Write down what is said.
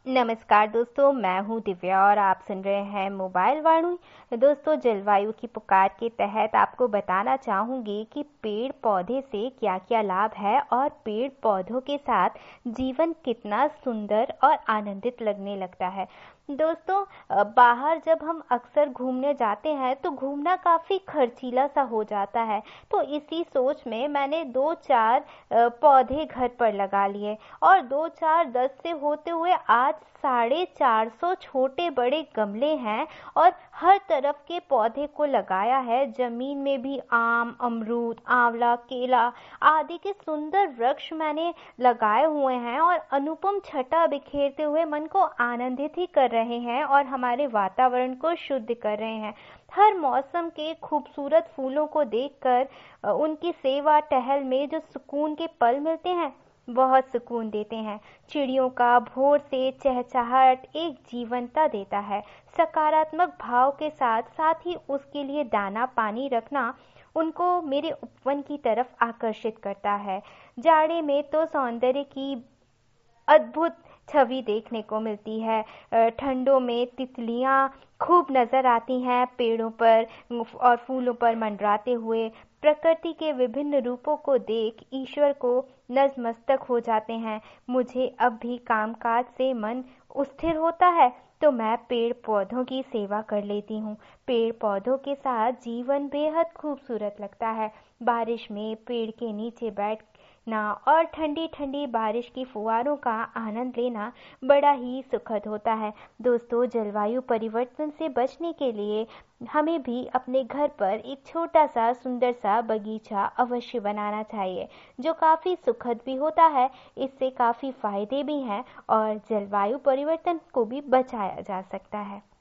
नमस्कार दोस्तों, मैं हूं दिव्या और आप सुन रहे हैं मोबाइल वाणी। दोस्तों, जलवायु की पुकार के तहत आपको बताना चाहूंगी कि पेड़ पौधे से क्या क्या लाभ है और पेड़ पौधों के साथ जीवन कितना सुंदर और आनंदित लगने लगता है। दोस्तों, बाहर जब हम अक्सर घूमने जाते हैं तो घूमना काफी खर्चीला सा हो जाता है। तो इसी सोच में मैंने दो चार पौधे घर पर लगा लिए और दो चार 10 से होते हुए आज 450 छोटे बड़े गमले हैं और हर तरफ के पौधे को लगाया है। जमीन में भी आम, अमरूद, आंवला, केला आदि के सुंदर वृक्ष मैंने लगाए हुए हैं और अनुपम छटा बिखेरते हुए मन को आनंदित ही कर रहे हैं और हमारे वातावरण को शुद्ध कर रहे हैं। हर मौसम के खूबसूरत फूलों को देखकर उनकी सेवा टहल में जो सुकून के पल मिलते हैं, बहुत सुकून देते हैं। चिड़ियों का भोर से चहचहाट एक जीवंतता देता है। सकारात्मक भाव के साथ साथ ही उसके लिए दाना पानी रखना उनको मेरे उपवन की तरफ आकर्षित करता है। जाड़े में तो सौंदर्य की अद्भुत छवि देखने को मिलती है। ठंडों में तितलियां खूब नजर आती हैं पेड़ों पर और फूलों पर मंडराते हुए। प्रकृति के विभिन्न रूपों को देख ईश्वर को नतमस्तक हो जाते हैं। मुझे अब भी कामकाज से मन स्थिर होता है तो मैं पेड़ पौधों की सेवा कर लेती हूँ। पेड़ पौधों के साथ जीवन बेहद खूबसूरत लगता है। बारिश में पेड़ के नीचे बैठना और ठंडी ठंडी बारिश की फुहारों का आनंद लेना बड़ा ही सुखद होता है। दोस्तों, जलवायु परिवर्तन से बचने के लिए हमें भी अपने घर पर एक छोटा सा सुंदर सा बगीचा अवश्य बनाना चाहिए, जो काफी सुखद भी होता है। इससे काफी फायदे भी हैं और जलवायु परिवर्तन को भी बचाया जा सकता है।